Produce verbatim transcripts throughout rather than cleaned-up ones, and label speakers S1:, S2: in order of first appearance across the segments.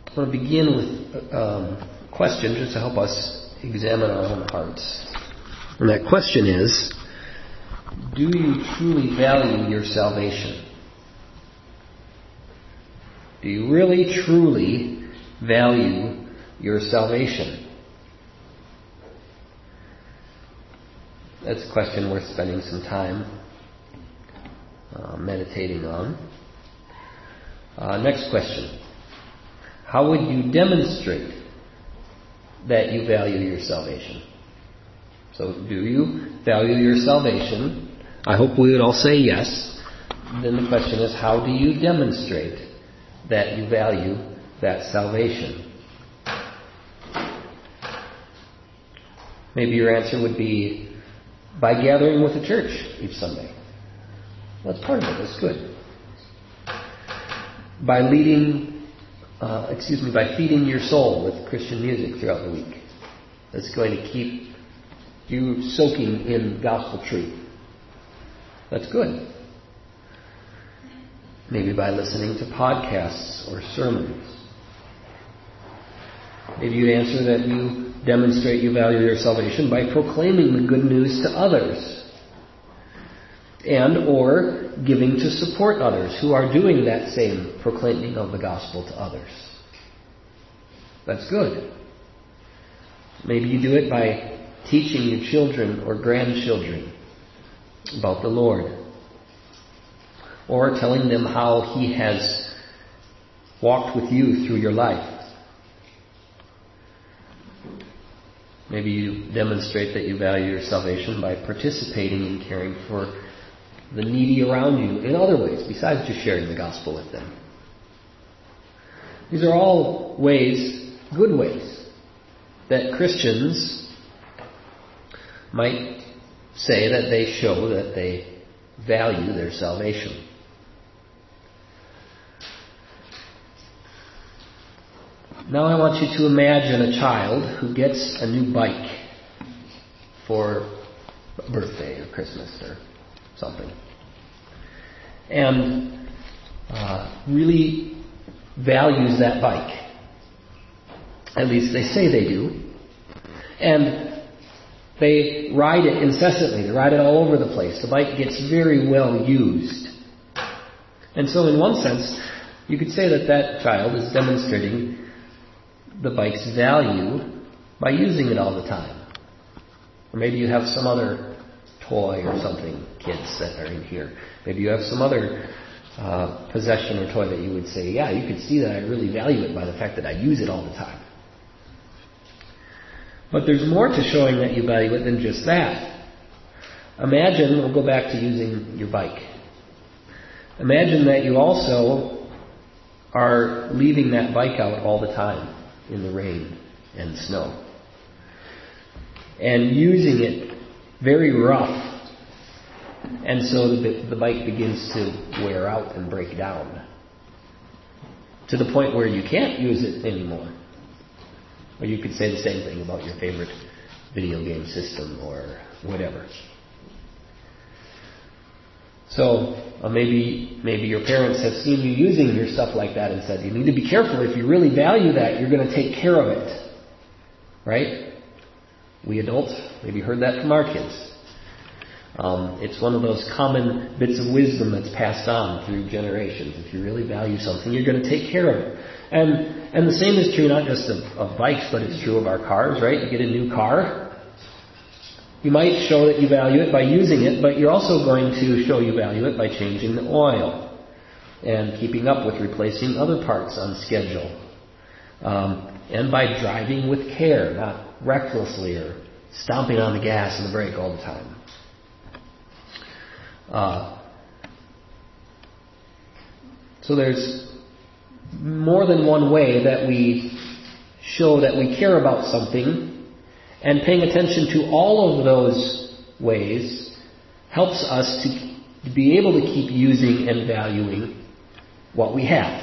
S1: I want to begin with um, a question just to help us examine our own hearts. And that question is, do you truly value your salvation? Do you really, truly value your salvation? That's a question worth spending some time uh, meditating on. Uh, next question. How would you demonstrate that you value your salvation? So, do you value your salvation? I hope we would all say yes. Then the question is, how do you demonstrate that you value that salvation? Maybe your answer would be by gathering with the church each Sunday. That's part of it. That's good. By leading, uh, excuse me, by feeding your soul with Christian music throughout the week. That's going to keep you soaking in gospel truth. That's good. Maybe by listening to podcasts or sermons. Maybe you'd answer that you demonstrate you value your salvation by proclaiming the good news to others. And or giving to support others who are doing that same proclaiming of the gospel to others. That's good. Maybe you do it by teaching your children or grandchildren about the Lord. Or telling them how He has walked with you through your life. Maybe you demonstrate that you value your salvation by participating in caring for the needy around you in other ways besides just sharing the gospel with them. These are all ways, good ways, that Christians might say that they show that they value their salvation. Now I want you to imagine a child who gets a new bike for a birthday or Christmas or something. And uh, really values that bike. At least they say they do. And they ride it incessantly. They ride it all over the place. The bike gets very well used. And so in one sense, you could say that that child is demonstrating the bike's value by using it all the time. Or maybe you have some other toy or something, kids that are in here. Maybe you have some other uh, possession or toy that you would say, yeah, you could see that I really value it by the fact that I use it all the time. But there's more to showing that you value it than just that. Imagine, we'll go back to using your bike. Imagine that you also are leaving that bike out all the time in the rain and snow. And using it very rough. And so the, the bike begins to wear out and break down. To the point where you can't use it anymore. Or you could say the same thing about your favorite video game system or whatever. So uh, maybe maybe your parents have seen you using your stuff like that and said, you need to be careful. If you really value that, you're going to take care of it. Right? We adults maybe heard that from our kids. Um, it's one of those common bits of wisdom that's passed on through generations. If you really value something, you're going to take care of it. And and the same is true not just of, of bikes, but it's true of our cars, right? You get a new car. You might show that you value it by using it, but you're also going to show you value it by changing the oil and keeping up with replacing other parts on schedule. Um, and by driving with care, not recklessly or stomping on the gas and the brake all the time. Uh, so there's more than one way that we show that we care about something, and paying attention to all of those ways helps us to be able to keep using and valuing what we have.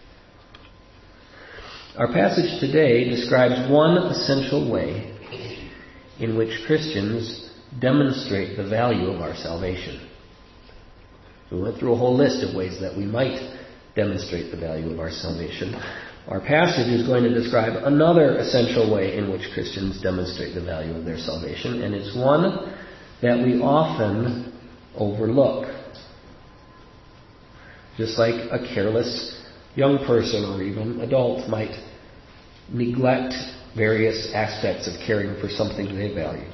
S1: Our passage today describes one essential way in which Christians demonstrate the value of our salvation. We went through a whole list of ways that we might demonstrate the value of our salvation. Our passage is going to describe another essential way in which Christians demonstrate the value of their salvation, and it's one that we often overlook. Just like a careless young person or even adult might neglect various aspects of caring for something they value.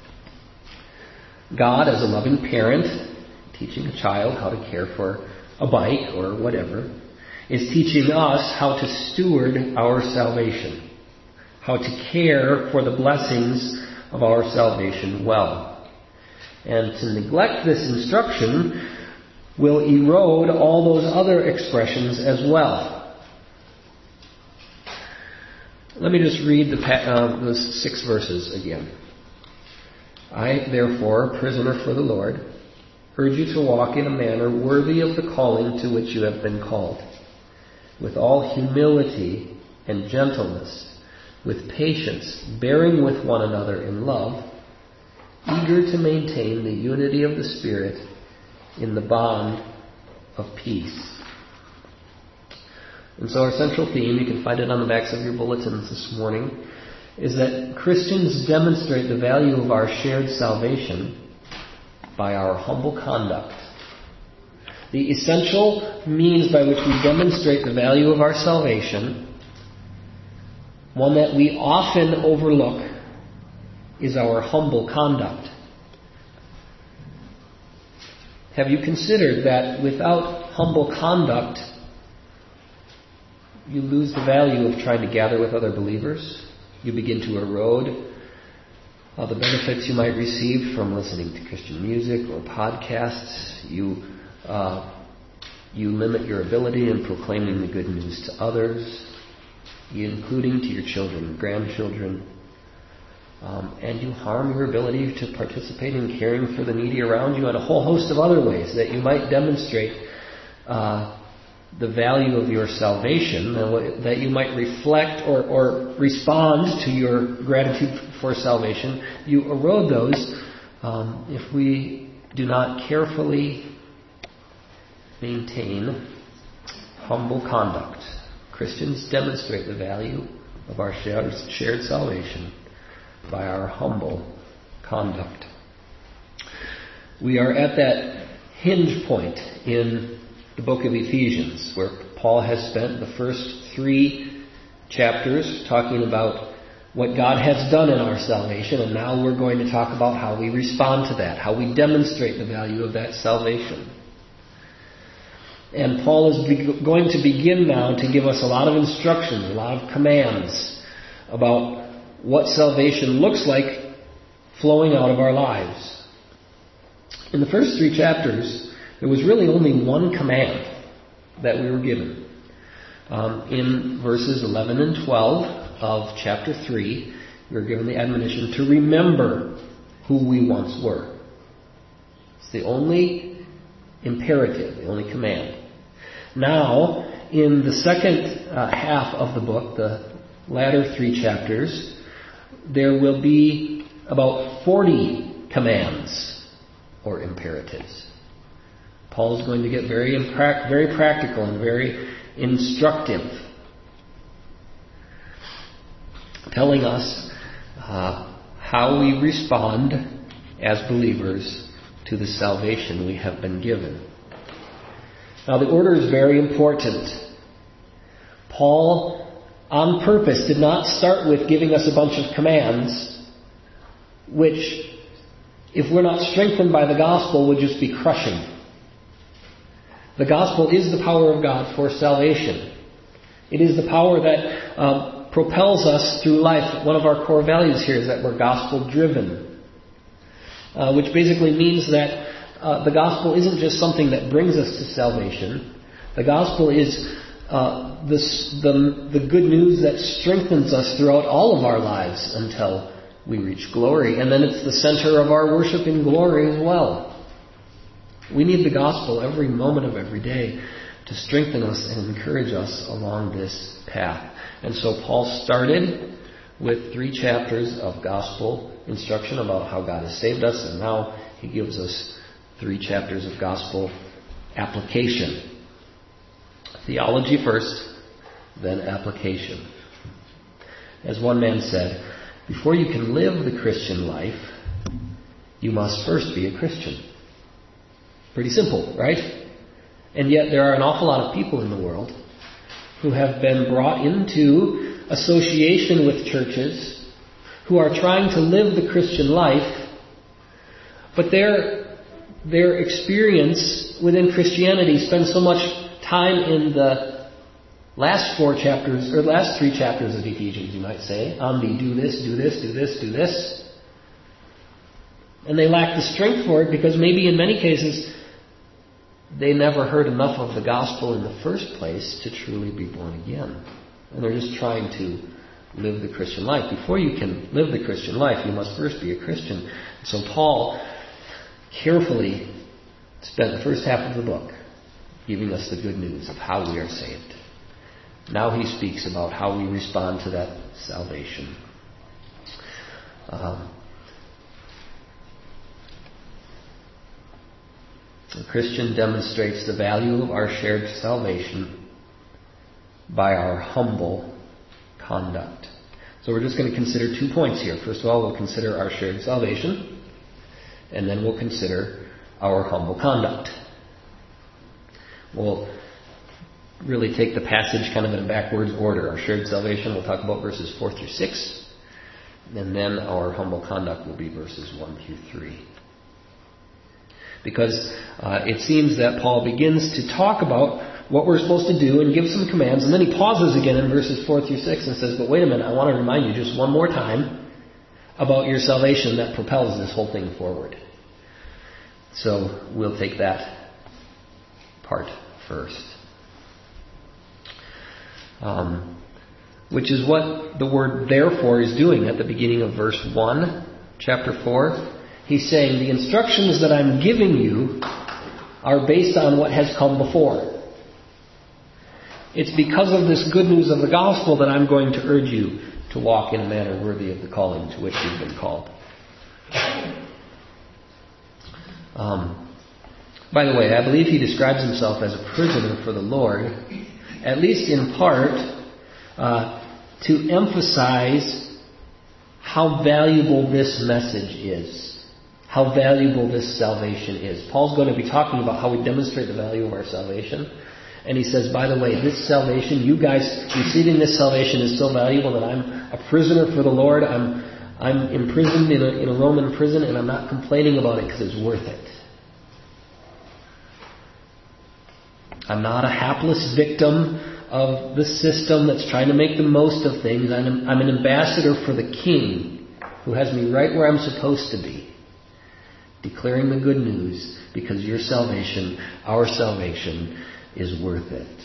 S1: God, as a loving parent, teaching a child how to care for a bike or whatever, is teaching us how to steward our salvation, how to care for the blessings of our salvation well. And to neglect this instruction will erode all those other expressions as well. Let me just read the uh, those six verses again. I, therefore, prisoner for the Lord, urge you to walk in a manner worthy of the calling to which you have been called, with all humility and gentleness, with patience, bearing with one another in love, eager to maintain the unity of the Spirit in the bond of peace. And so our central theme, you can find it on the backs of your bulletins this morning, is that Christians demonstrate the value of our shared salvation by our humble conduct. The essential means by which we demonstrate the value of our salvation, one that we often overlook, is our humble conduct. Have you considered that without humble conduct, you lose the value of trying to gather with other believers? You begin to erode uh, the benefits you might receive from listening to Christian music or podcasts. You uh, you limit your ability in proclaiming the good news to others, including to your children and grandchildren. Um, and you harm your ability to participate in caring for the needy around you in a whole host of other ways that you might demonstrate uh, the value of your salvation, that you might reflect or, or respond to your gratitude for salvation. You erode those um, if we do not carefully maintain humble conduct. Christians demonstrate the value of our shared, shared salvation by our humble conduct. We are at that hinge point in the book of Ephesians, where Paul has spent the first three chapters talking about what God has done in our salvation, and now we're going to talk about how we respond to that, how we demonstrate the value of that salvation. And Paul is be- going to begin now to give us a lot of instructions, a lot of commands about what salvation looks like flowing out of our lives. In the first three chapters, there was really only one command that we were given. Um, in verses eleven and twelve of chapter three, we were given the admonition to remember who we once were. It's the only imperative, the only command. Now, in the second uh, half of the book, the latter three chapters, there will be about forty commands or imperatives. Paul is going to get very impra- very practical and very instructive, telling us uh, how we respond as believers to the salvation we have been given. Now, the order is very important. Paul, on purpose, did not start with giving us a bunch of commands, which, if we're not strengthened by the gospel, would just be crushing. The gospel is the power of God for salvation. It is the power that um, propels us through life. One of our core values here is that we're gospel-driven, uh, which basically means that uh, the gospel isn't just something that brings us to salvation. The gospel is uh, this, the, the good news that strengthens us throughout all of our lives until we reach glory. And then it's the center of our worship in glory as well. We need the gospel every moment of every day to strengthen us and encourage us along this path. And so Paul started with three chapters of gospel instruction about how God has saved us, and now he gives us three chapters of gospel application. Theology first, then application. As one man said, before you can live the Christian life, you must first be a Christian. Pretty simple, right? And yet there are an awful lot of people in the world who have been brought into association with churches, who are trying to live the Christian life, but their, their experience within Christianity spends so much time in the last four chapters, or last three chapters of Ephesians, you might say, on the do this, do this, do this, do this. And they lack the strength for it because maybe in many cases they never heard enough of the gospel in the first place to truly be born again. And they're just trying to live the Christian life. Before you can live the Christian life, you must first be a Christian. So Paul carefully spent the first half of the book giving us the good news of how we are saved. Now he speaks about how we respond to that salvation. Um, the Christian demonstrates the value of our shared salvation by our humble conduct. So we're just going to consider two points here. First of all, we'll consider our shared salvation, and then we'll consider our humble conduct. We'll really take the passage kind of in a backwards order. Our shared salvation, we'll talk about verses four through six, and then our humble conduct will be verses one through three. Because uh, it seems that Paul begins to talk about what we're supposed to do and give some commands, and then he pauses again in verses four through six and says, but wait a minute, I want to remind you just one more time about your salvation that propels this whole thing forward. So we'll take that part first. Um, which is what the word therefore is doing at the beginning of verse one, chapter four. He's saying the instructions that I'm giving you are based on what has come before. It's because of this good news of the gospel that I'm going to urge you to walk in a manner worthy of the calling to which you've been called. Um, by the way, I believe he describes himself as a prisoner for the Lord, at least in part, uh, to emphasize how valuable this message is, how valuable this salvation is. Paul's going to be talking about how we demonstrate the value of our salvation. And he says, by the way, this salvation, you guys receiving this salvation is so valuable that I'm a prisoner for the Lord. I'm I'm imprisoned in a, in a Roman prison, and I'm not complaining about it because it's worth it. I'm not a hapless victim of the system that's trying to make the most of things. I'm, I'm an ambassador for the King who has me right where I'm supposed to be, declaring the good news because your salvation, our salvation, is worth it.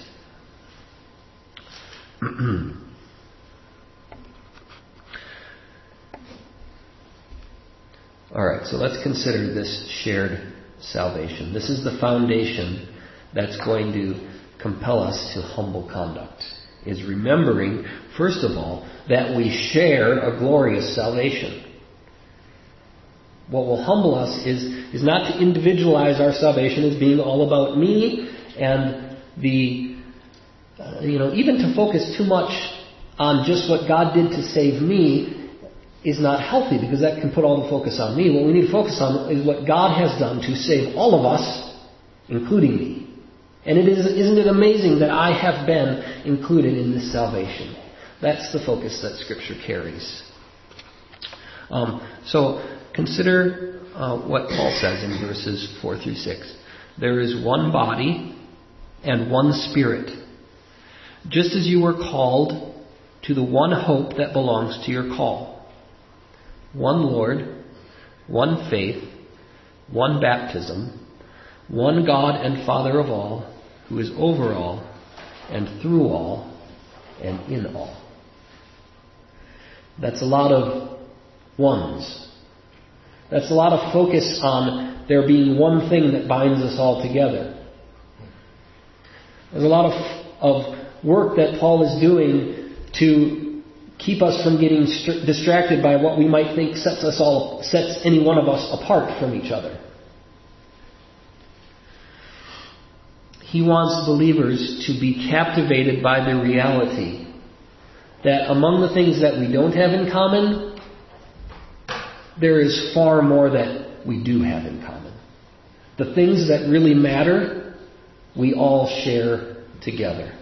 S1: All right, so let's consider this shared salvation. This is the foundation that's going to compel us to humble conduct, is remembering, first of all, that we share a glorious salvation. What will humble us is, is not to individualize our salvation as being all about me and the, uh, you know, even to focus too much on just what God did to save me is not healthy, because that can put all the focus on me. What we need to focus on is what God has done to save all of us, including me. And it is, isn't it amazing that I have been included in this salvation? That's the focus that Scripture carries. Um, so consider uh, what Paul says in verses four through six. There is one body and one Spirit, just as you were called to the one hope that belongs to your call. One Lord, one faith, one baptism, one God and Father of all, who is over all, and through all, and in all. That's a lot of ones. That's a lot of focus on there being one thing that binds us all together. There's a lot of, of work that Paul is doing to keep us from getting st- distracted by what we might think sets us all, sets any one of us apart from each other. He wants believers to be captivated by the reality that among the things that we don't have in common, there is far more that we do have in common. The things that really matter, we all share together.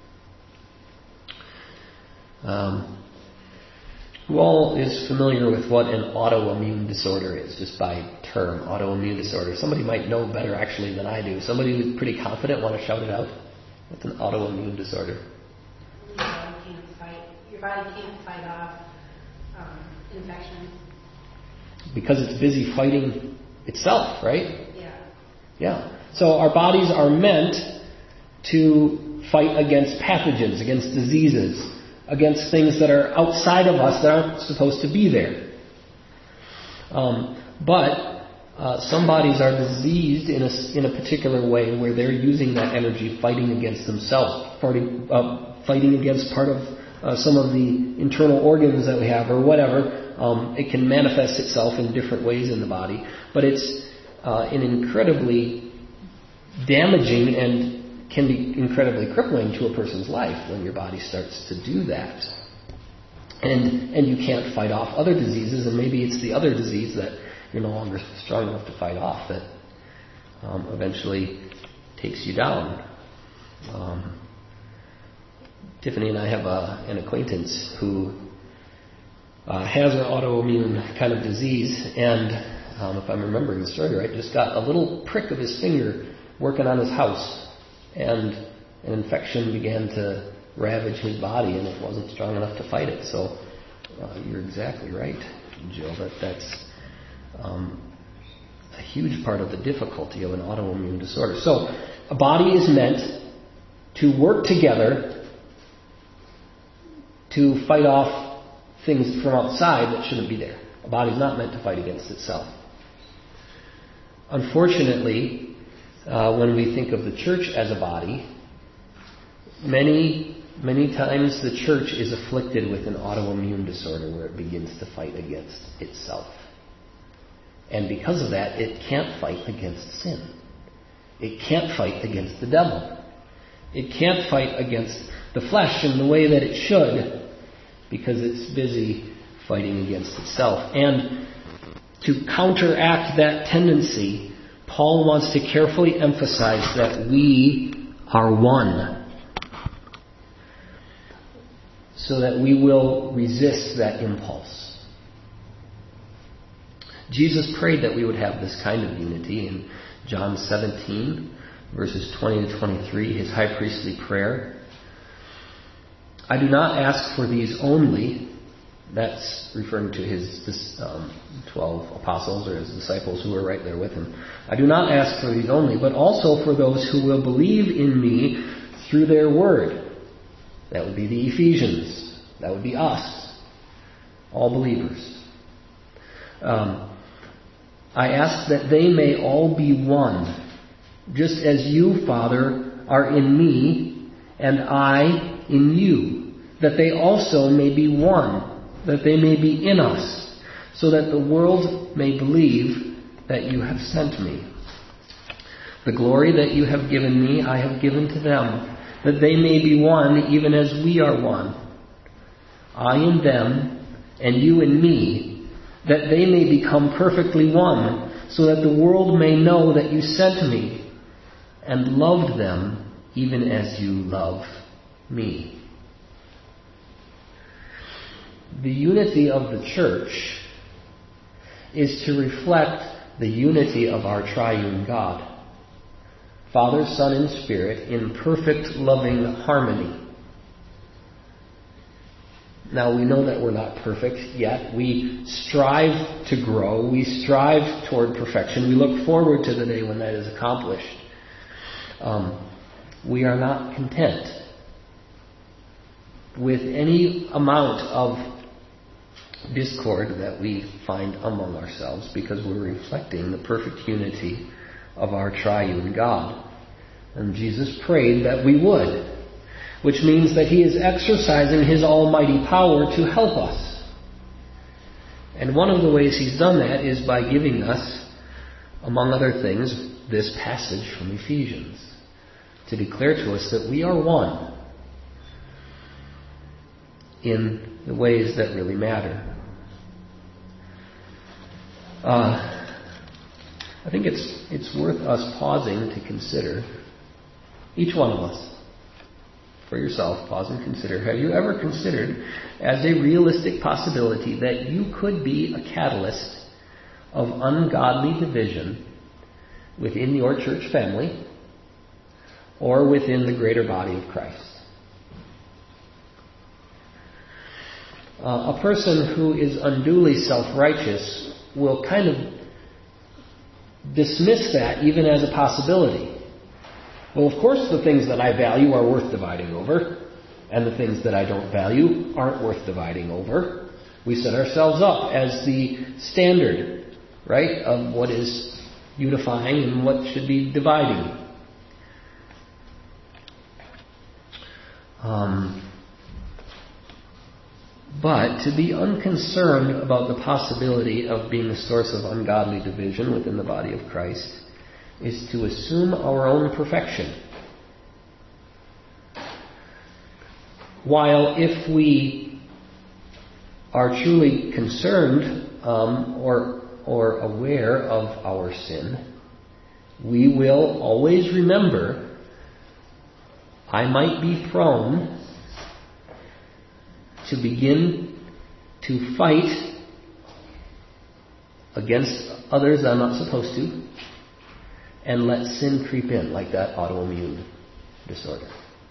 S1: Um, who all is familiar with what an autoimmune disorder is, just by term, autoimmune disorder? Somebody might know better actually than I do. Somebody who's pretty confident want to shout it out? What's an autoimmune disorder?
S2: Your body can't fight, your body can't fight off um, infections.
S1: Because it's busy fighting itself, right?
S2: Yeah.
S1: Yeah. So our bodies are meant to fight against pathogens, against diseases, against things that are outside of us that aren't supposed to be there. Um, but uh, some bodies are diseased in a, in a particular way where they're using that energy fighting against themselves, fighting, uh, fighting against part of uh, some of the internal organs that we have or whatever. Um, it can manifest itself in different ways in the body. But it's uh, an incredibly damaging and can be incredibly crippling to a person's life when your body starts to do that. And and you can't fight off other diseases, and maybe it's the other disease that you're no longer strong enough to fight off that um, eventually takes you down. Um, Tiffany and I have a, an acquaintance who uh, has an autoimmune kind of disease, and um, if I'm remembering the story right, just got a little prick of his finger working on his house. And an infection began to ravage his body, and it wasn't strong enough to fight it. So uh, you're exactly right, Jill, that that's um, a huge part of the difficulty of an autoimmune disorder. So a body is meant to work together to fight off things from outside that shouldn't be there. A body's not meant to fight against itself. Unfortunately, Uh, when we think of the church as a body, many, many times the church is afflicted with an autoimmune disorder where it begins to fight against itself. And because of that, it can't fight against sin. It can't fight against the devil. It can't fight against the flesh in the way that it should because it's busy fighting against itself. And to counteract that tendency, Paul wants to carefully emphasize that we are one, so that we will resist that impulse. Jesus prayed that we would have this kind of unity in John seventeen, verses twenty to twenty-three, his high priestly prayer. I do not ask for these only. That's referring to his this, um, twelve apostles or his disciples who were right there with him. I do not ask for these only, but also for those who will believe in me through their word. That would be the Ephesians. That would be us. All believers. Um, I ask that they may all be one, just as you, Father, are in me, and I in you, that they also may be one, that they may be in us, so that the world may believe that you have sent me. The glory that you have given me, I have given to them, that they may be one even as we are one. I in them, and you in me, that they may become perfectly one, so that the world may know that you sent me, and loved them even as you love me. The unity of the church is to reflect the unity of our triune God, Father, Son, and Spirit, in perfect loving harmony. Now, we know that we're not perfect yet. We strive to grow. We strive toward perfection. We look forward to the day when that is accomplished. Um, we are not content with any amount of discord that we find among ourselves, because we're reflecting the perfect unity of our triune God. And Jesus prayed that we would, which means that He is exercising His almighty power to help us. And one of the ways He's done that is by giving us, among other things, this passage from Ephesians, to declare to us that we are one in the ways that really matter. Uh, I think it's it's worth us pausing to consider, each one of us, for yourself, pause and consider. Have you ever considered as a realistic possibility that you could be a catalyst of ungodly division within your church family or within the greater body of Christ? Uh, a person who is unduly self-righteous will kind of dismiss that even as a possibility. Well, of course, the things that I value are worth dividing over, and the things that I don't value aren't worth dividing over. We set ourselves up as the standard, right, of what is unifying and what should be dividing. Um, but to be unconcerned about the possibility of being a source of ungodly division within the body of Christ is to assume our own perfection. While if we are truly concerned um, or or aware of our sin, we will always remember, I might be prone to begin to fight against others I'm not supposed to, and let sin creep in like that autoimmune disorder.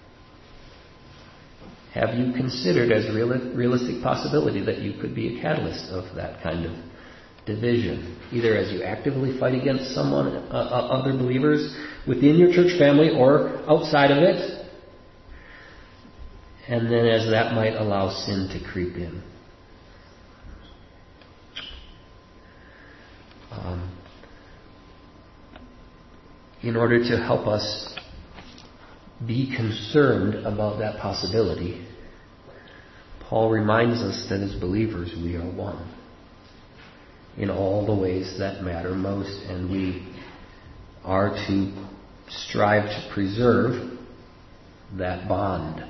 S1: Have you considered as a real, realistic possibility that you could be a catalyst of that kind of division, either as you actively fight against someone, uh, other believers within your church family or outside of it, and then as that might allow sin to creep in? Um, in order to help us be concerned about that possibility, Paul reminds us that as believers we are one in all the ways that matter most, and we are to strive to preserve that bond.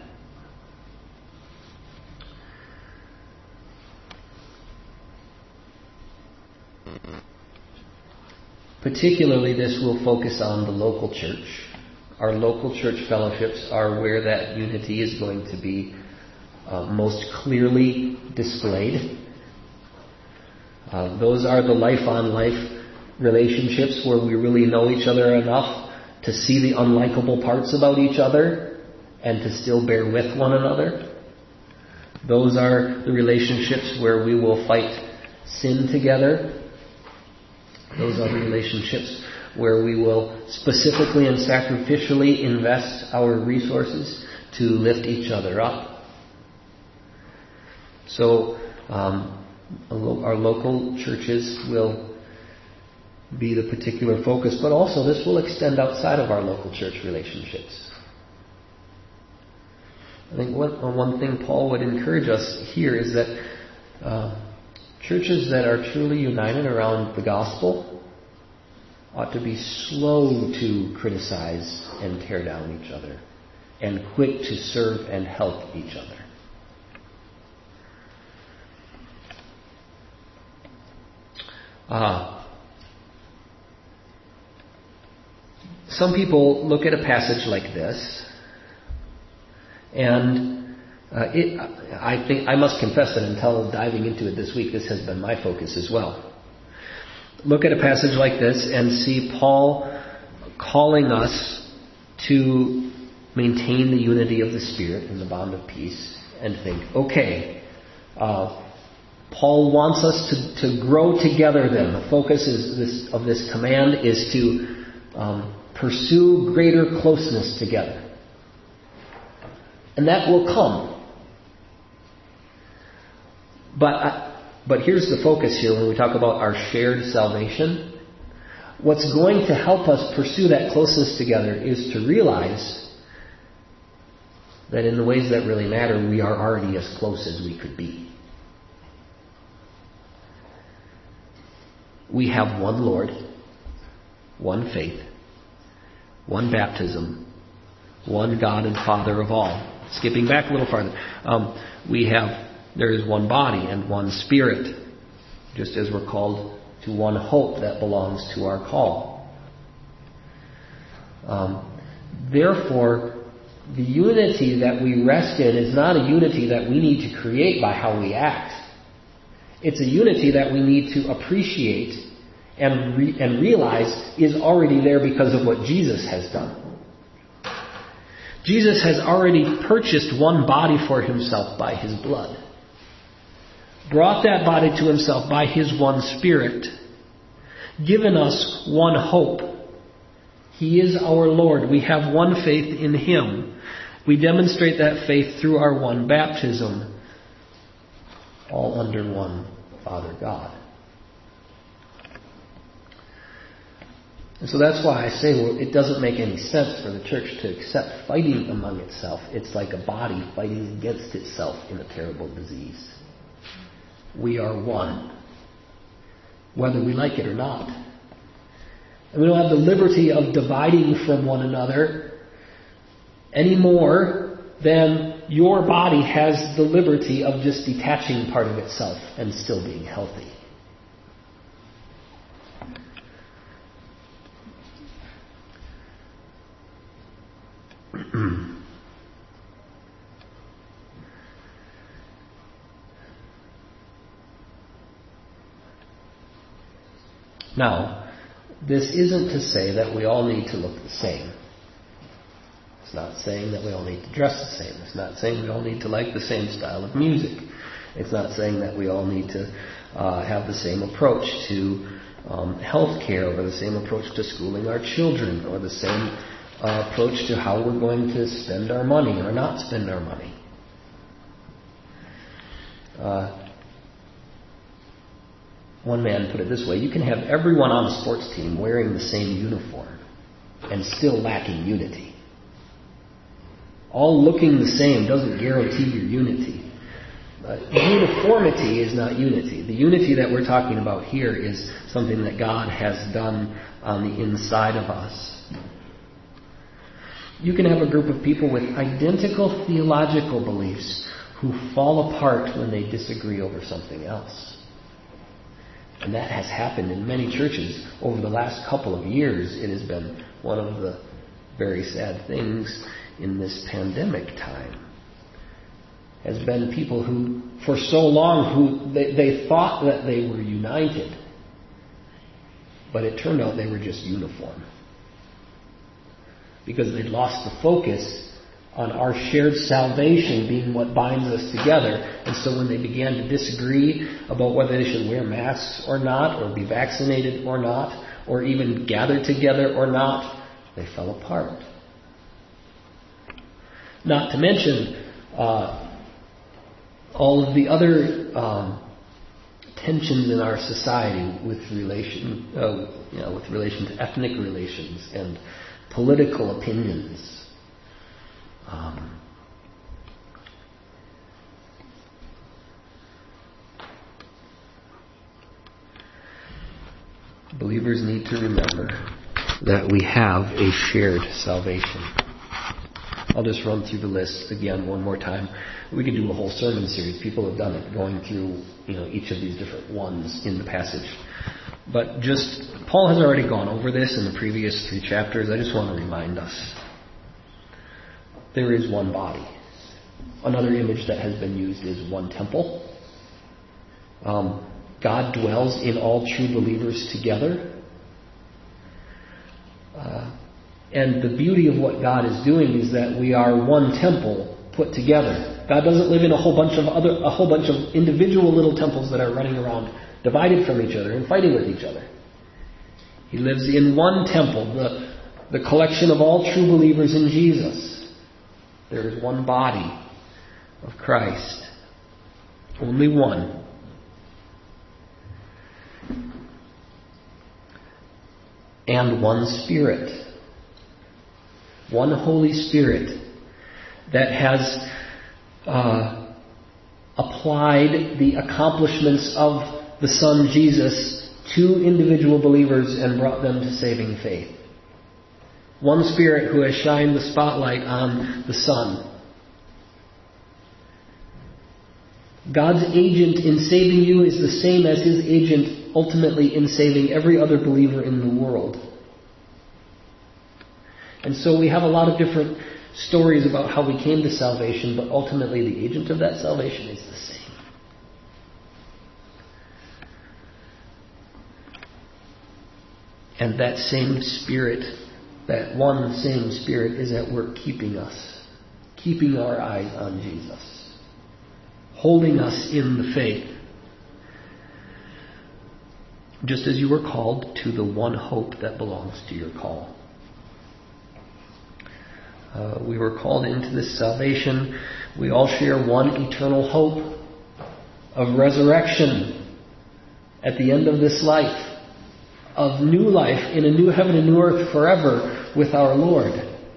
S1: Particularly, this will focus on the local church. Our local church fellowships are where that unity is going to be uh, most clearly displayed. Uh, those are the life-on-life relationships where we really know each other enough to see the unlikable parts about each other and to still bear with one another. Those are the relationships where we will fight sin together. Those are the relationships where we will specifically and sacrificially invest our resources to lift each other up. So, um, our local churches will be the particular focus, but also this will extend outside of our local church relationships. I think one, one thing Paul would encourage us here is that uh, churches that are truly united around the gospel ought to be slow to criticize and tear down each other, and quick to serve and help each other. Uh, some people look at a passage like this, and uh, it, I think I must confess that until diving into it this week, this has been my focus as well. Look at a passage like this and see Paul calling us to maintain the unity of the Spirit and the bond of peace, and think, okay, uh, Paul wants us to, to grow together then. The focus is this, of this command is to um, pursue greater closeness together. And that will come. But I, but here's the focus here when we talk about our shared salvation. What's going to help us pursue that closeness together is to realize that in the ways that really matter, we are already as close as we could be. We have one Lord, one faith, one baptism, One God and Father of all. Skipping back a little farther. Um, we have, there is one body and one Spirit, just as we're called to one hope that belongs to our call. Um, therefore, the unity that we rest in is not a unity that we need to create by how we act. It's a unity that we need to appreciate and re- and realize is already there because of what Jesus has done. Jesus has already purchased one body for himself by his blood. Brought that body to himself by his one Spirit. Given us one hope. He is our Lord. We have one faith in him. We demonstrate that faith through our one baptism. All under one Father God. And so that's why I say, well, it doesn't make any sense for the church to accept fighting among itself. It's like a body fighting against itself in a terrible disease. We are one, whether we like it or not. And we don't have the liberty of dividing from one another any more than your body has the liberty of just detaching part of itself and still being healthy. Now, this isn't to say that we all need to look the same. It's not saying that we all need to dress the same. It's not saying we all need to like the same style of music. It's not saying that we all need to uh, have the same approach to um, health care or the same approach to schooling our children or the same uh, approach to how we're going to spend our money or not spend our money. Uh, one man put it this way: you can have everyone on a sports team wearing the same uniform and still lacking unity. All looking the same doesn't guarantee your unity. Uh, uniformity is not unity. The unity that we're talking about here is something that God has done on the inside of us. You can have a group of people with identical theological beliefs who fall apart when they disagree over something else. And that has happened in many churches over the last couple of years. It has been one of the very sad things in this pandemic time. Has been people who, for so long, who they, they thought that they were united, but it turned out they were just uniform. Because they'd lost the focus on our shared salvation being what binds us together. And so when they began to disagree about whether they should wear masks or not, or be vaccinated or not, or even gather together or not, they fell apart. Not to mention uh, all of the other um, tensions in our society with relation, uh, you know, with relation to ethnic relations and political opinions. Um, believers need to remember that we have a shared salvation. I'll just run through the list again one more time. We could do a whole sermon series. People have done it, going through, you know, each of these different ones in the passage. But just, Paul has already gone over this in the previous three chapters. I just want to remind us. There is one body. Another image that has been used is one temple. Um, God dwells in all true believers together. Uh, and the beauty of what God is doing is that we are one temple put together. God doesn't live in a whole bunch of other, a whole bunch of individual little temples that are running around, divided from each other and fighting with each other. He lives in one temple, the, the collection of all true believers in Jesus. There is one body of Christ. Only one. And one Spirit. One Holy Spirit that has uh, applied the accomplishments of the Son Jesus to individual believers and brought them to saving faith. One Spirit who has shined the spotlight on the Son. God's agent in saving you is the same as His agent ultimately in saving every other believer in the world. And so we have a lot of different stories about how we came to salvation, but ultimately the agent of that salvation is the same. And that same Spirit, that one same Spirit is at work keeping us, keeping our eyes on Jesus, holding us in the faith. Just as you were called to the one hope that belongs to your call. Uh, we were called into this salvation. We all share one eternal hope of resurrection at the end of this life, of new life in a new heaven and new earth forever with our Lord.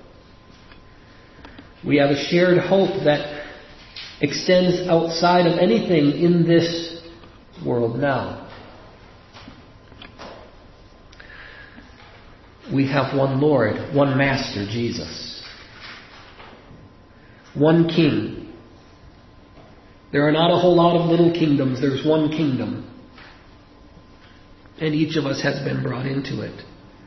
S1: We have a shared hope that extends outside of anything in this world now. We have one Lord, one Master, Jesus. One King. There are not a whole lot of little kingdoms. There's one kingdom. And each of us has been brought into it.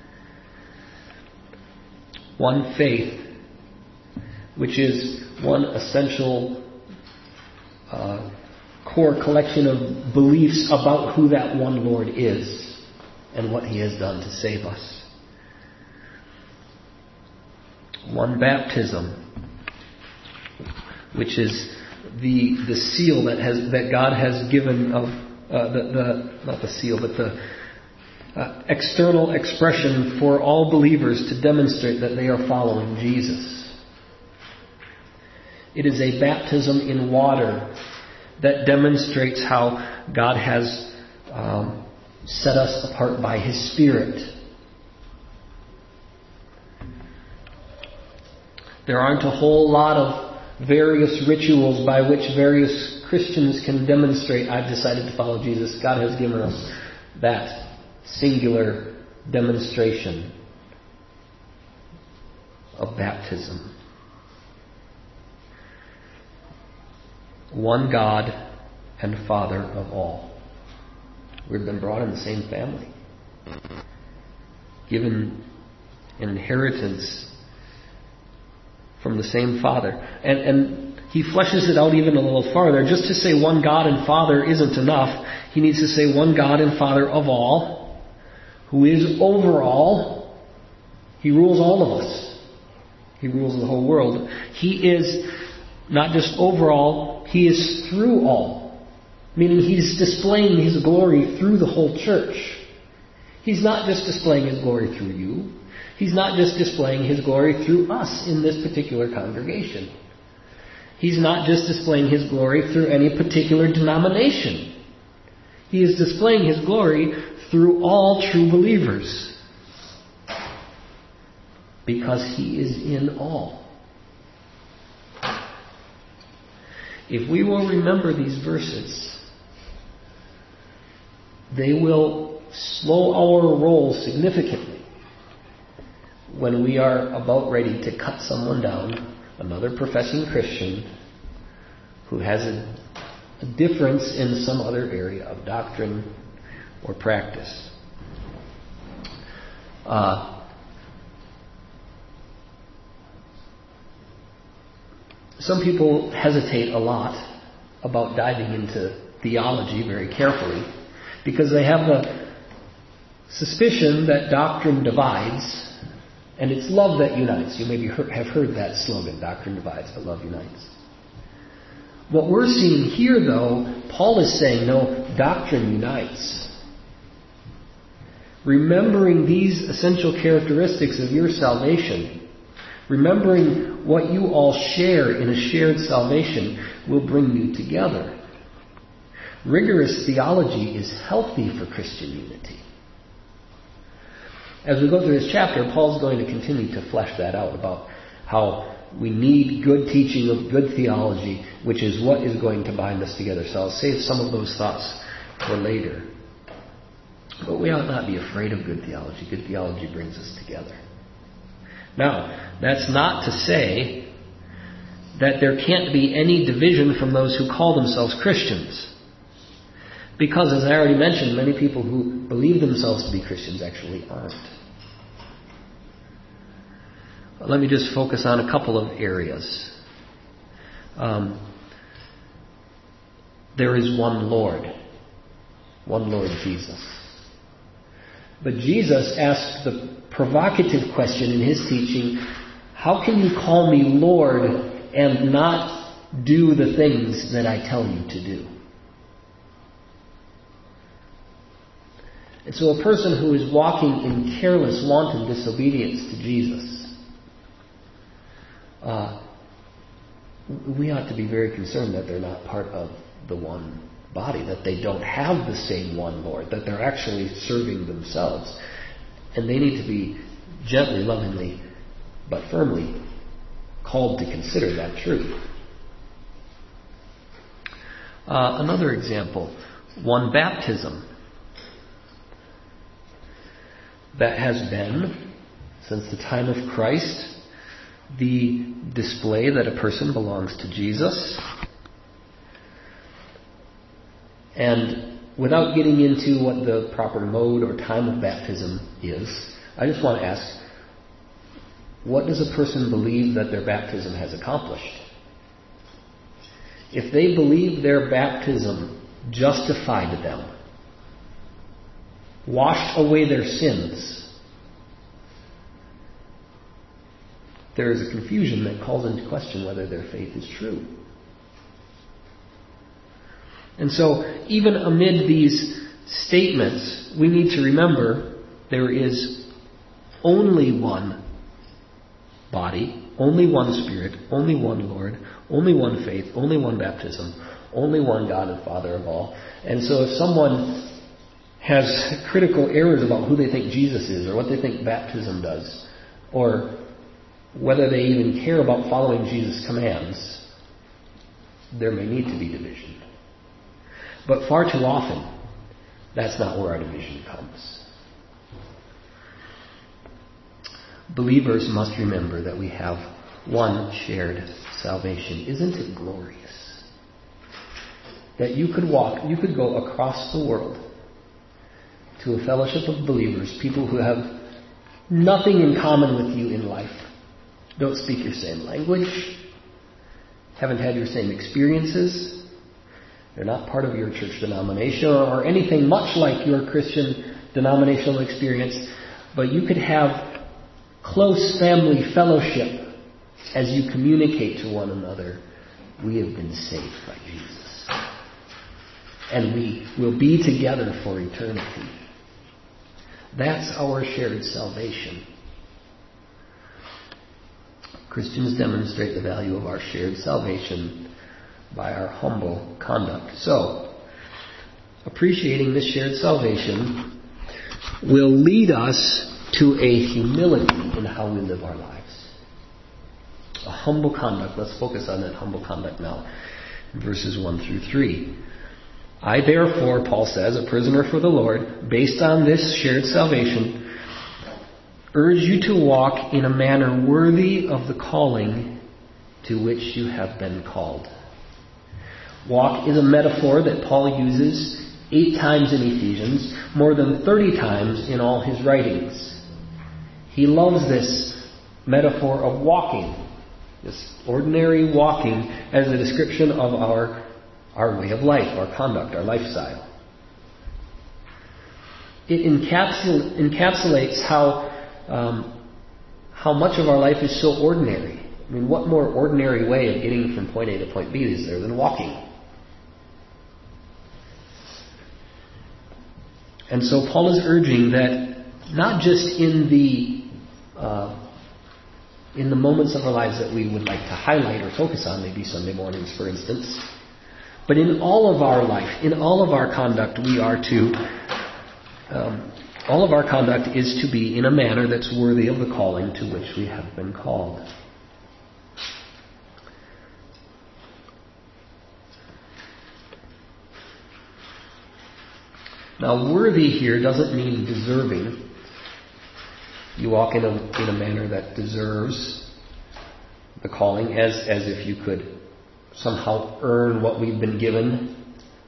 S1: One faith, which is one essential uh, core collection of beliefs about who that one Lord is and what He has done to save us. One baptism, which is the the seal that has that God has given of uh, the the not the seal but the uh, external expression for all believers to demonstrate that they are following Jesus. It is a baptism in water that demonstrates how God has um, set us apart by His Spirit. There aren't a whole lot of various rituals by which various Christians can demonstrate, I've decided to follow Jesus. God has given us that singular demonstration of baptism. One God and Father of all. We've been brought in the same family. Given an inheritance from the same Father. And, and he fleshes it out even a little farther. Just to say one God and Father isn't enough. He needs to say one God and Father of all, who is over all. He rules all of us. He rules the whole world. He is not just over all, He is through all. Meaning He's displaying His glory through the whole church. He's not just displaying His glory through you. He's not just displaying His glory through us in this particular congregation. He's not just displaying His glory through any particular denomination. He is displaying His glory through all true believers. Because He is in all. If we will remember these verses, they will slow our roll significantly when we are about ready to cut someone down, another professing Christian who has a, a difference in some other area of doctrine or practice. Uh, some people hesitate a lot about diving into theology very carefully because they have the suspicion that doctrine divides. And it's love that unites. You maybe have heard that slogan, doctrine divides, but love unites. What we're seeing here, though, Paul is saying, no, doctrine unites. Remembering these essential characteristics of your salvation, remembering what you all share in a shared salvation, will bring you together. Rigorous theology is healthy for Christian unity. As we go through this chapter, Paul's going to continue to flesh that out about how we need good teaching of good theology, which is what is going to bind us together. So I'll save some of those thoughts for later. But we ought not be afraid of good theology. Good theology brings us together. Now, that's not to say that there can't be any division from those who call themselves Christians. Because, as I already mentioned, many people who believe themselves to be Christians actually aren't. Let me just focus on a couple of areas. Um, there is one Lord. One Lord Jesus. But Jesus asked the provocative question in his teaching, how can you call me Lord and not do the things that I tell you to do? And so a person who is walking in careless, wanton disobedience to Jesus, uh, we ought to be very concerned that they're not part of the one body, that they don't have the same one Lord, that they're actually serving themselves. And they need to be gently, lovingly, but firmly called to consider that truth. Uh, another example, one baptism. That has been, since the time of Christ, the display that a person belongs to Jesus. And without getting into what the proper mode or time of baptism is, I just want to ask, what does a person believe that their baptism has accomplished? If they believe their baptism justified them, washed away their sins, there is a confusion that calls into question whether their faith is true. And so, even amid these statements, we need to remember there is only one body, only one Spirit, only one Lord, only one faith, only one baptism, only one God and Father of all. And so if someone has critical errors about who they think Jesus is, or what they think baptism does, or whether they even care about following Jesus' commands, there may need to be division. But far too often, that's not where our division comes. Believers must remember that we have one shared salvation. Isn't it glorious? That you could walk, you could go across the world to a fellowship of believers, people who have nothing in common with you in life, don't speak your same language, haven't had your same experiences, they're not part of your church denomination or anything much like your Christian denominational experience, but you could have close family fellowship as you communicate to one another. We have been saved by Jesus. And we will be together for eternity. That's our shared salvation. Christians demonstrate the value of our shared salvation by our humble conduct. So, appreciating this shared salvation will lead us to a humility in how we live our lives. A humble conduct. Let's focus on that humble conduct now. Verses one through three. I therefore, Paul says, a prisoner for the Lord, based on this shared salvation, urge you to walk in a manner worthy of the calling to which you have been called. Walk is a metaphor that Paul uses eight times in Ephesians, more than thirty times in all his writings. He loves this metaphor of walking, this ordinary walking, as a description of our, our way of life, our conduct, our lifestyle. It encapsul- encapsulates how, um, how much of our life is so ordinary. I mean, what more ordinary way of getting from point A to point B is there than walking? And so Paul is urging that not just in the uh, in the moments of our lives that we would like to highlight or focus on, maybe Sunday mornings, for instance, but in all of our life, in all of our conduct, we are to um, all of our conduct is to be in a manner that's worthy of the calling to which we have been called. Now, worthy here doesn't mean deserving. You walk in a, in a manner that deserves the calling, as, as if you could somehow earn what we've been given.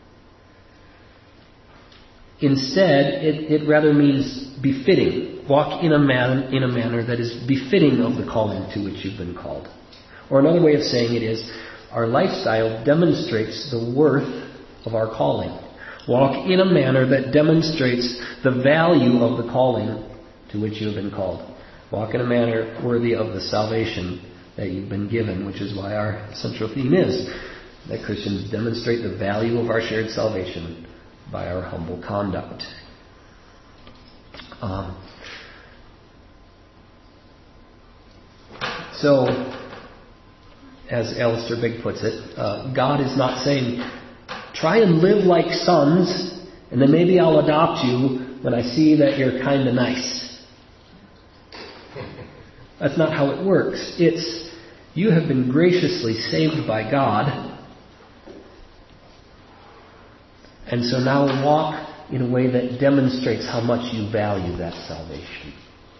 S1: Instead, it, it rather means befitting. Walk in a, man, in a manner that is befitting of the calling to which you've been called. Or another way of saying it is, our lifestyle demonstrates the worth of our calling. Walk in a manner that demonstrates the value of the calling to which you have been called. Walk in a manner worthy of the salvation that you've been given, which is why our central theme is that Christians demonstrate the value of our shared salvation by our humble conduct. Um, so, as Alistair Begg puts it, uh, God is not saying, try and live like sons, and then maybe I'll adopt you when I see that you're kind of nice. That's not how it works. It's, you have been graciously saved by God, and so now walk in a way that demonstrates how much you value that salvation.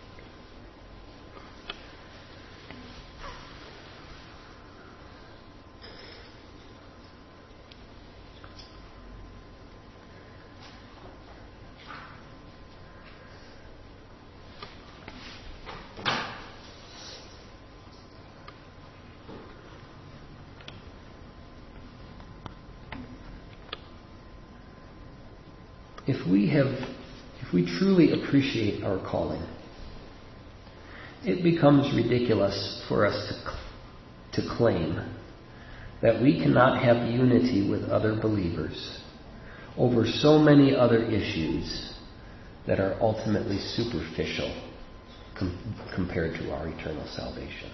S1: If we have, if we truly appreciate our calling, it becomes ridiculous for us to, to claim that we cannot have unity with other believers over so many other issues that are ultimately superficial com- compared to our eternal salvation.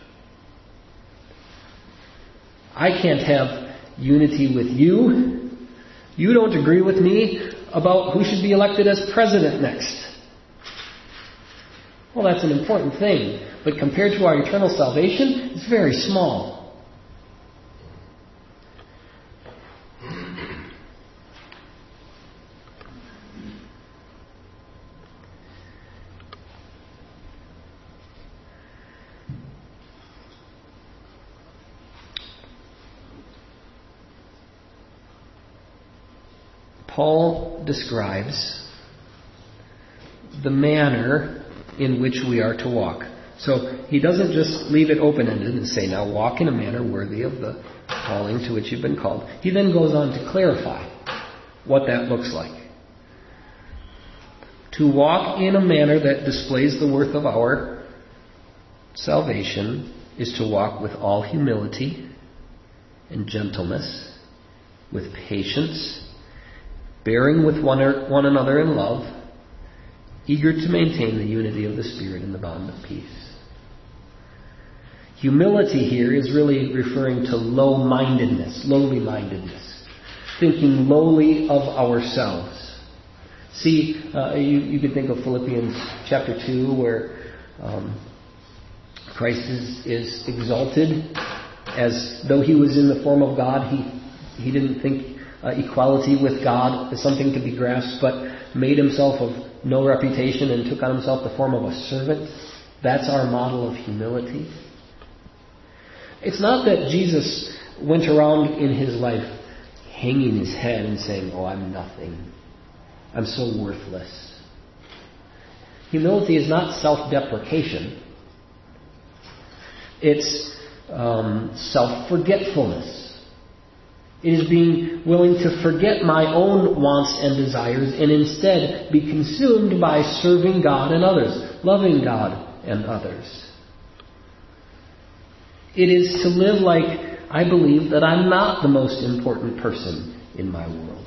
S1: I can't have unity with you. You don't agree with me about who should be elected as president next. Well, that's an important thing, but compared to our eternal salvation, it's very small. Paul describes the manner in which we are to walk. So he doesn't just leave it open-ended and say, now walk in a manner worthy of the calling to which you've been called. He then goes on to clarify what that looks like. To walk in a manner that displays the worth of our salvation is to walk with all humility and gentleness, with patience, bearing with one, or, one another in love, eager to maintain the unity of the Spirit in the bond of peace. Humility here is really referring to low-mindedness, lowly-mindedness, thinking lowly of ourselves. See, uh, you, you could think of Philippians chapter two, where um, Christ is, is exalted as though he was in the form of God. He, he didn't think Uh, equality with God is something to be grasped, but made himself of no reputation and took on himself the form of a servant. That's our model of humility. It's not that Jesus went around in his life hanging his head and saying, oh, I'm nothing. I'm so worthless. Humility is not self-deprecation. It's um, self-forgetfulness. It is being willing to forget my own wants and desires and instead be consumed by serving God and others, loving God and others. It is to live like I believe that I'm not the most important person in my world.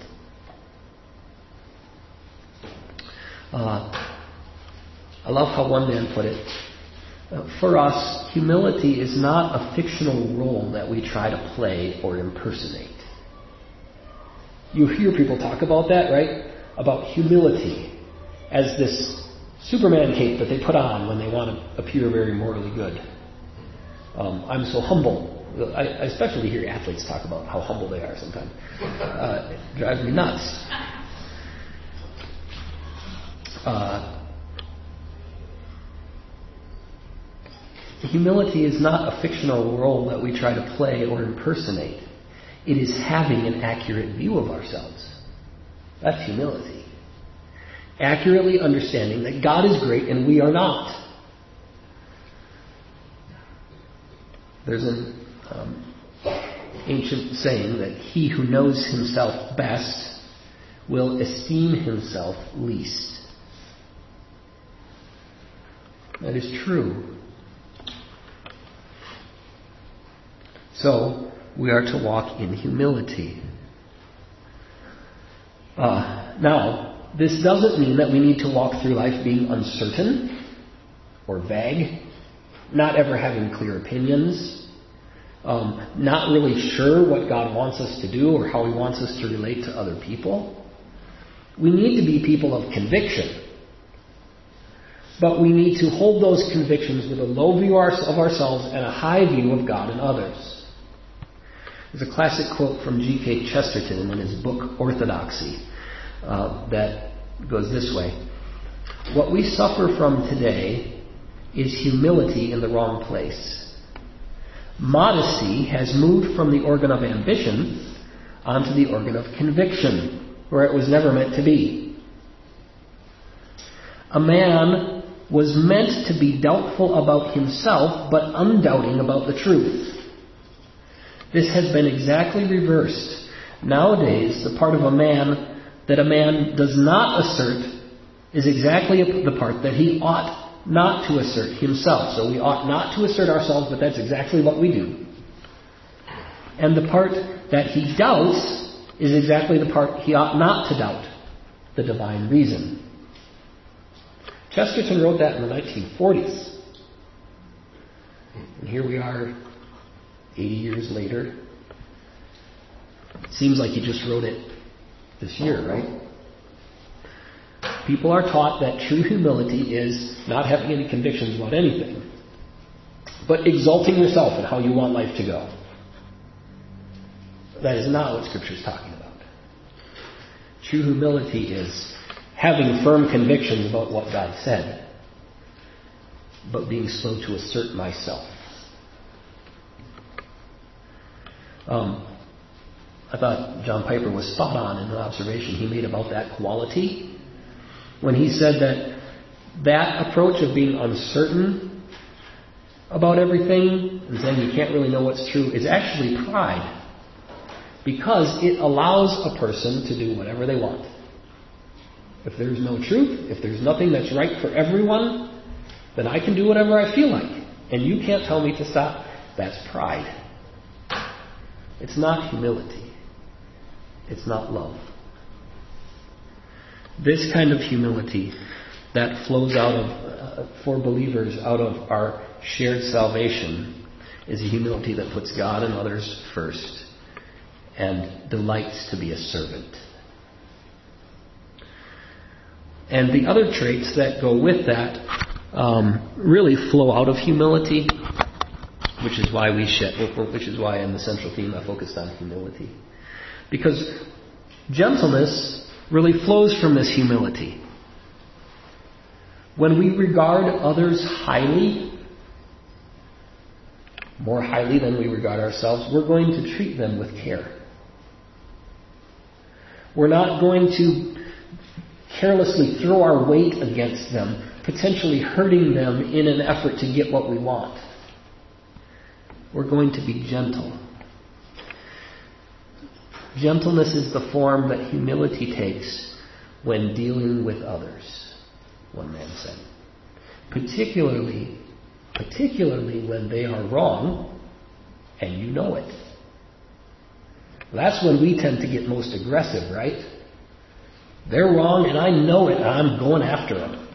S1: Uh, I love how one man put it. Uh, for us, humility is not a fictional role that we try to play or impersonate. You hear people talk about that, right? About humility as this Superman cape that they put on when they want to appear very morally good. Um, I'm so humble. I, I especially hear athletes talk about how humble they are sometimes. Uh, it drives me nuts. Uh, Humility is not a fictional role that we try to play or impersonate. It is having an accurate view of ourselves. That's humility. Accurately understanding that God is great and we are not. There's an um, ancient saying that he who knows himself best will esteem himself least. That is true. So, we are to walk in humility. Uh, now, this doesn't mean that we need to walk through life being uncertain or vague, not ever having clear opinions, um, not really sure what God wants us to do or how He wants us to relate to other people. We need to be people of conviction. But we need to hold those convictions with a low view of ourselves and a high view of God and others. There's a classic quote from G K Chesterton in his book Orthodoxy uh, that goes this way. What we suffer from today is humility in the wrong place. Modesty has moved from the organ of ambition onto the organ of conviction, where it was never meant to be. A man was meant to be doubtful about himself, but undoubting about the truth. This has been exactly reversed. Nowadays, the part of a man that a man does not assert is exactly the part that he ought not to assert himself. So we ought not to assert ourselves, but that's exactly what we do. And the part that he doubts is exactly the part he ought not to doubt, the divine reason. Chesterton wrote that in the nineteen forties. And here we are eighty years later. It seems like he just wrote it this year, right? People are taught that true humility is not having any convictions about anything, but exalting yourself and how you want life to go. That is not what Scripture is talking about. True humility is having firm convictions about what God said, but being slow to assert myself. Um, I thought John Piper was spot on in an observation he made about that quality when he said that that approach of being uncertain about everything and saying you can't really know what's true is actually pride, because it allows a person to do whatever they want. If there's no truth, if there's nothing that's right for everyone, then I can do whatever I feel like, and you can't tell me to stop. That's pride. It's not humility. It's not love. This kind of humility that flows out of, uh, for believers, out of our shared salvation is a humility that puts God and others first and delights to be a servant. And the other traits that go with that um, really flow out of humility, which is why we shed, which is why in the central theme I focused on humility. Because gentleness really flows from this humility. When we regard others highly, more highly than we regard ourselves, we're going to treat them with care. We're not going to carelessly throw our weight against them, potentially hurting them in an effort to get what we want. We're going to be gentle. Gentleness is the form that humility takes when dealing with others, one man said. Particularly, particularly when they are wrong and you know it. That's when we tend to get most aggressive, right? They're wrong and I know it and I'm going after them.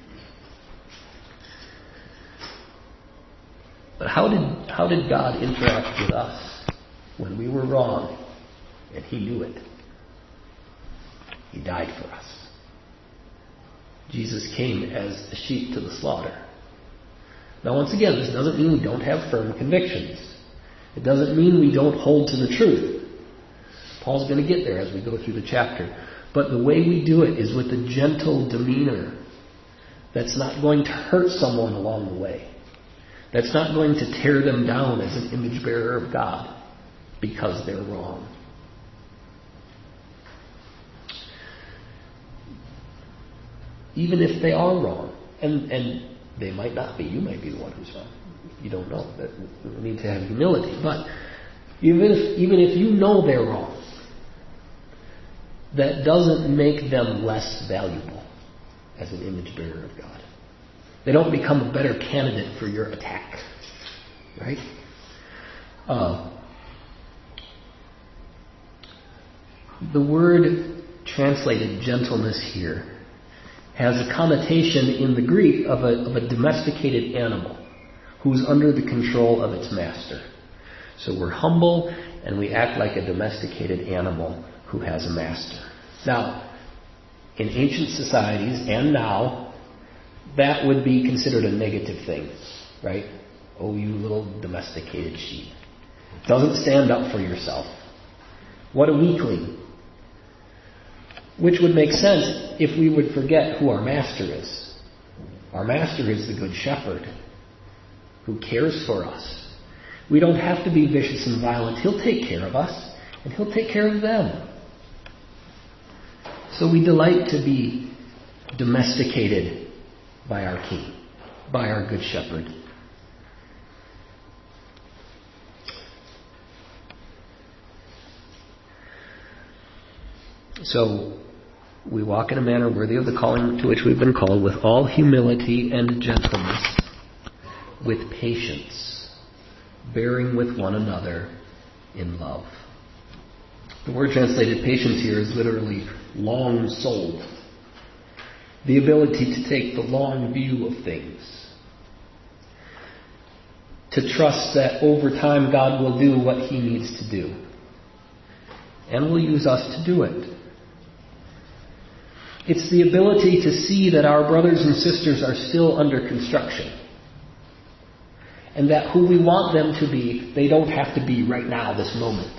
S1: But how did how did God interact with us when we were wrong and He knew it? He died for us. Jesus came as a sheep to the slaughter. Now once again, this doesn't mean we don't have firm convictions. It doesn't mean we don't hold to the truth. Paul's going to get there as we go through the chapter. But the way we do it is with a gentle demeanor that's not going to hurt someone along the way. That's not going to tear them down as an image bearer of God because they're wrong. Even if they are wrong, and, and they might not be, you might be the one who's wrong. You don't know. That we need to have humility. But even if, even if you know they're wrong, that doesn't make them less valuable as an image bearer of God. They don't become a better candidate for your attack. Right? Uh, the word translated gentleness here has a connotation in the Greek of a, of a domesticated animal who's under the control of its master. So we're humble and we act like a domesticated animal who has a master. Now, in ancient societies and now, that would be considered a negative thing, right? Oh, you little domesticated sheep. Doesn't stand up for yourself. What a weakling. Which would make sense if we would forget who our master is. Our master is the good shepherd who cares for us. We don't have to be vicious and violent. He'll take care of us, and he'll take care of them. So we delight to be domesticated by our king, by our good shepherd. So we walk in a manner worthy of the calling to which we've been called, with all humility and gentleness, with patience, bearing with one another in love. The word translated patience here is literally long-souled. The ability to take the long view of things. To trust that over time God will do what He needs to do. And will use us to do it. It's the ability to see that our brothers and sisters are still under construction. And that who we want them to be, they don't have to be right now, this moment.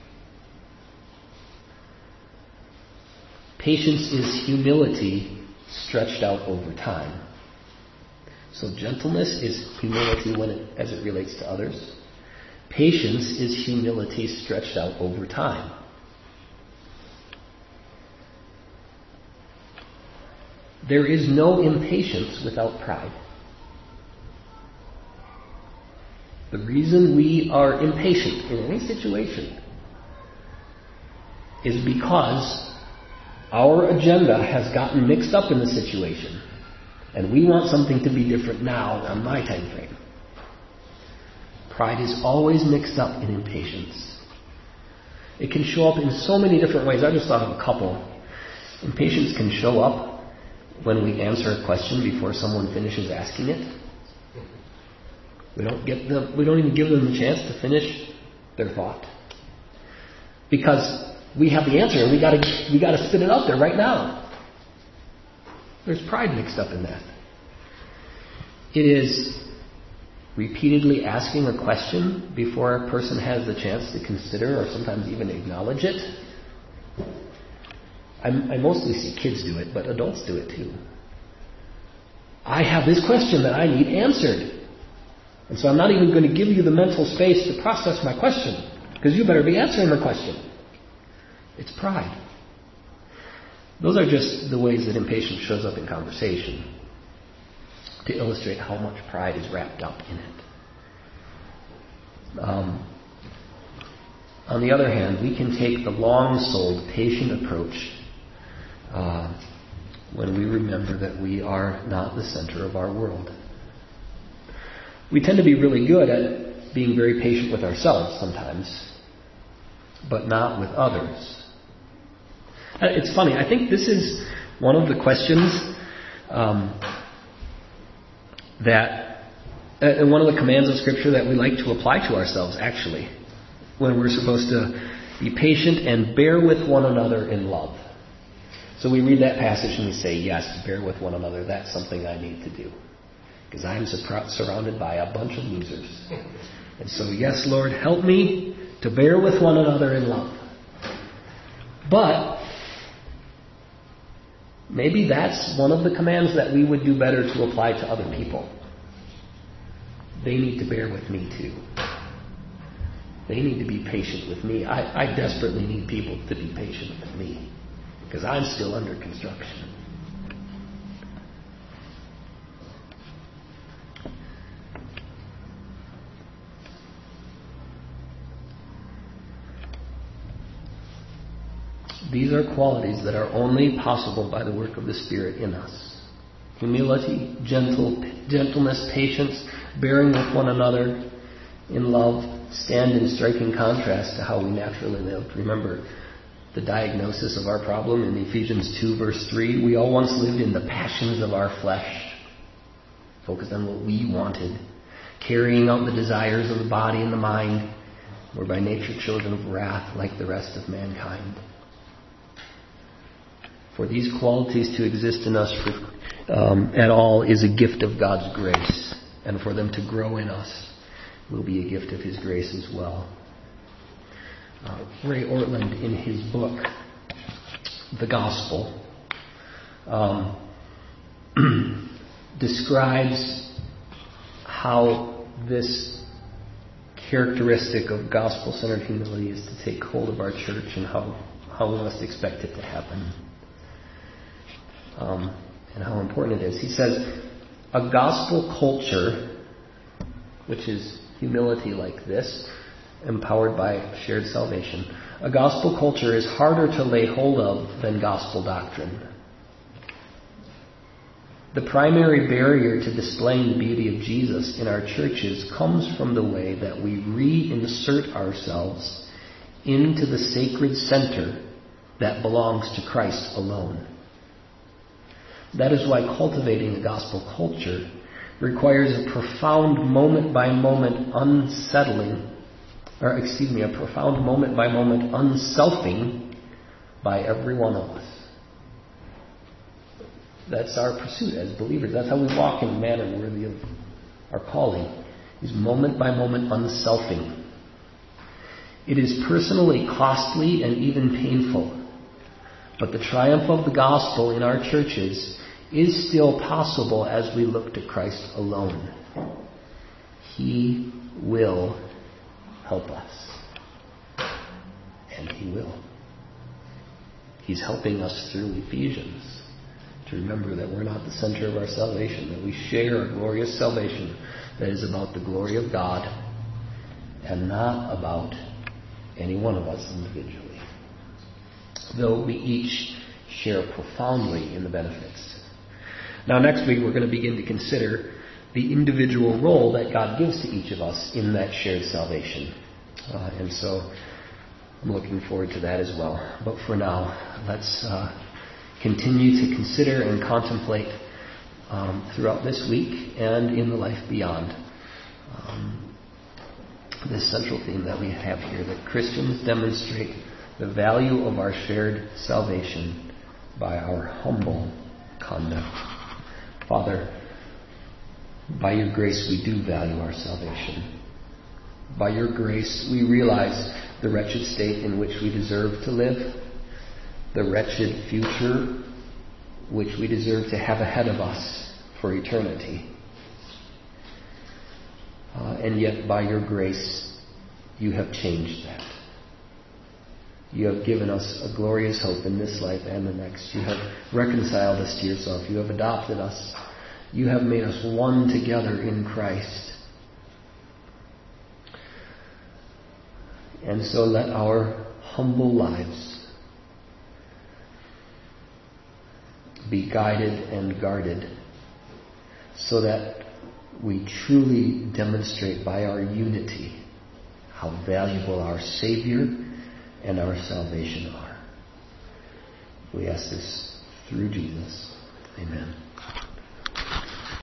S1: Patience is humility stretched out over time. So gentleness is humility when it, as it relates to others. Patience is humility stretched out over time. There is no impatience without pride. The reason we are impatient in any situation is because our agenda has gotten mixed up in the situation, and we want something to be different now on my time frame. Pride is always mixed up in impatience. It can show up in so many different ways. I just thought of a couple. Impatience can show up when we answer a question before someone finishes asking it. We don't get them, we don't even give them the chance to finish their thought. Because we have the answer and we gotta we gotta spit it out there right now. There's pride mixed up in that. It is repeatedly asking a question before a person has the chance to consider or sometimes even acknowledge it. I, I mostly see kids do it, but adults do it too. I have this question that I need answered. And so I'm not even going to give you the mental space to process my question, because you better be answering the question. It's pride. Those are just the ways that impatience shows up in conversation, to illustrate how much pride is wrapped up in it. Um, on the other hand, we can take the long-souled, patient approach uh, when we remember that we are not the center of our world. We tend to be really good at being very patient with ourselves sometimes, but not with others. It's funny, I think this is one of the questions um, that, uh, one of the commands of Scripture that we like to apply to ourselves, actually, when we're supposed to be patient and bear with one another in love. So we read that passage and we say, yes, bear with one another, that's something I need to do. Because I am surrounded by a bunch of losers. And so, yes, Lord, help me to bear with one another in love. But maybe that's one of the commands that we would do better to apply to other people. they need to bear with me too. They need to be patient with me. I, I desperately need people to be patient with me because I'm still under construction. These are qualities that are only possible by the work of the Spirit in us. Humility, gentle, gentleness, patience, bearing with one another in love stand in striking contrast to how we naturally live. Remember the diagnosis of our problem in Ephesians two verse three. We all once lived in the passions of our flesh, focused on what we wanted, carrying out the desires of the body and the mind. We're by nature children of wrath like the rest of mankind. For these qualities to exist in us for, um, at all is a gift of God's grace. And for them to grow in us will be a gift of His grace as well. Uh, Ray Ortland, in his book, The Gospel, um, describes how this characteristic of gospel-centered humility is to take hold of our church and how, how we must expect it to happen. Um, and how important it is. He says, a gospel culture, which is humility like this, empowered by shared salvation, a gospel culture is harder to lay hold of than gospel doctrine. The primary barrier to displaying the beauty of Jesus in our churches comes from the way that we reinsert ourselves into the sacred center that belongs to Christ alone. That is why cultivating a gospel culture requires a profound moment-by-moment unsettling, or excuse me, a profound moment-by-moment unselfing by every one of us. That's our pursuit as believers. That's how we walk in a manner worthy of our calling, is moment-by-moment unselfing. It is personally costly and even painful. But the triumph of the gospel in our churches is still possible as we look to Christ alone. He will help us. And He will. He's helping us through Ephesians to remember that we're not the center of our salvation, that we share a glorious salvation that is about the glory of God and not about any one of us individually. Though we each share profoundly in the benefits. Now next week we're going to begin to consider the individual role that God gives to each of us in that shared salvation. Uh, and so I'm looking forward to that as well. But for now, let's uh, continue to consider and contemplate um, throughout this week and in the life beyond um, this central theme that we have here, that Christians demonstrate the value of our shared salvation by our humble conduct. Father, by Your grace we do value our salvation. By Your grace we realize the wretched state in which we deserve to live, the wretched future which we deserve to have ahead of us for eternity. Uh, and yet by Your grace You have changed that. You have given us a glorious hope in this life and the next. You have reconciled us to Yourself. You have adopted us. You have made us one together in Christ. And so let our humble lives be guided and guarded so that we truly demonstrate by our unity how valuable our Savior and our salvation are. We ask this through Jesus. Amen.